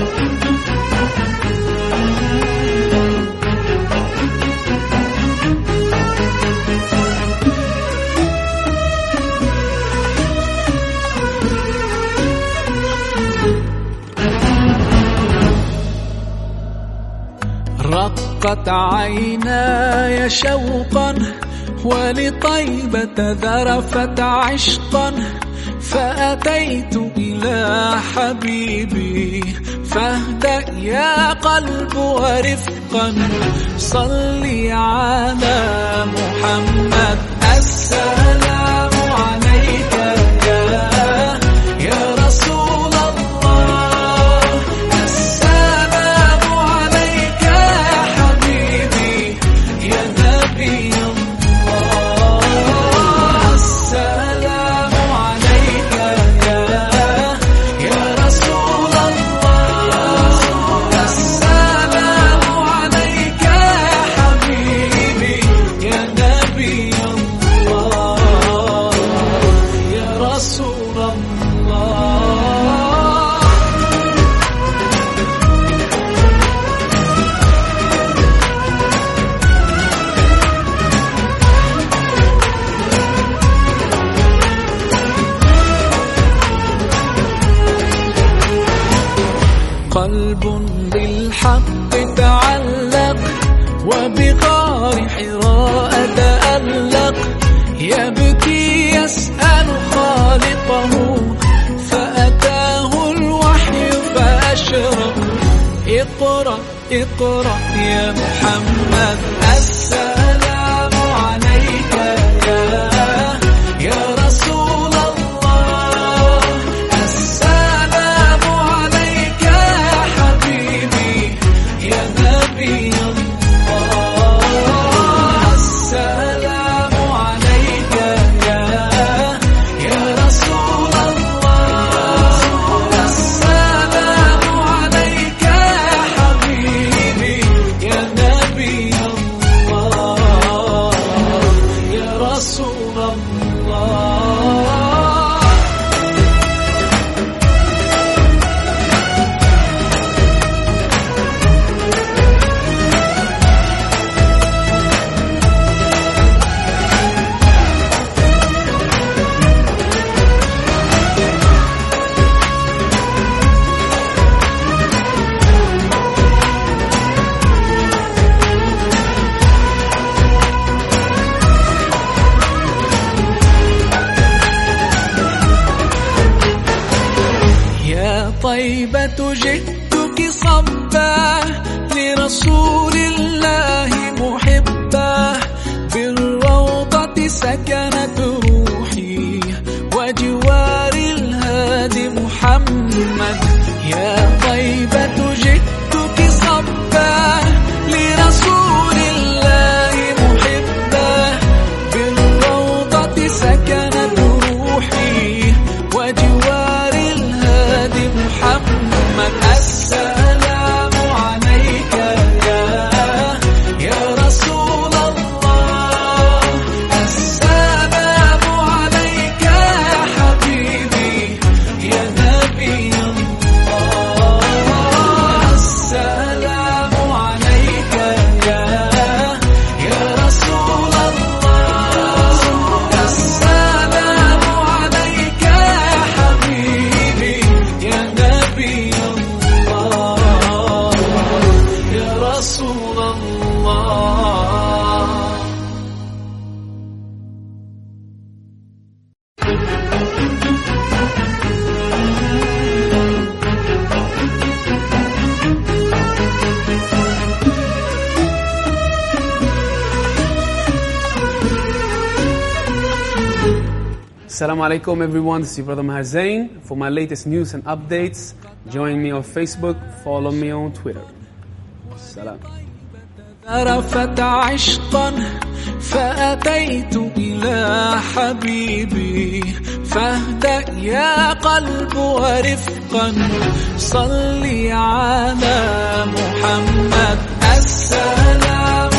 رقت عيناي شوقا ولطيبة ذرفت عشقا، فأتيت إلى حبيبي فاهدأ يا قلب ورفقا. صلي على محمد السلام عليك يا رسول الله، السلام عليك يا حبيبي يا نبي الله، السلام عليك يا رسول الله، السلام عليك يا حبيبي يا نبي الله يا رسول الله. قلب بالحق تعلق وبغار حراء تألق، يبكي يسأل خالقه فأتاه الوحي فأشرق. اقرأ اقرأ يا محمد السلام عليك يا رسول الله، السلام عليك يا حبيبي يا نبي الله، السلام عليك يا رسول الله، السلام عليك يا حبيبي يا نبي الله يا رسول الله. طيبة جئتك صبا لرسول الله محبا، بالروضة سكنت روحي وجوار الهادي محمد. يا طيبة جئتك صبا لرسول الله محبا، بالروضة سكنت روحي وجوار الهادي محمد. السلام عليك يا رسول الله، السلام عليك يا حبيبي يا نبي الله، السلام عليك يا رسول الله، السلام عليك يا حبيبي يا نبي الله يا رسول الله. Assalamu alaikum everyone, this is your brother Maher Zain. For my latest news and updates, join me on Facebook, follow me on Twitter. Salam. ذرفت عشقا فأتيت إلى حبيبي فاهدأ يا قلب ورفقا. صلي على محمد السلام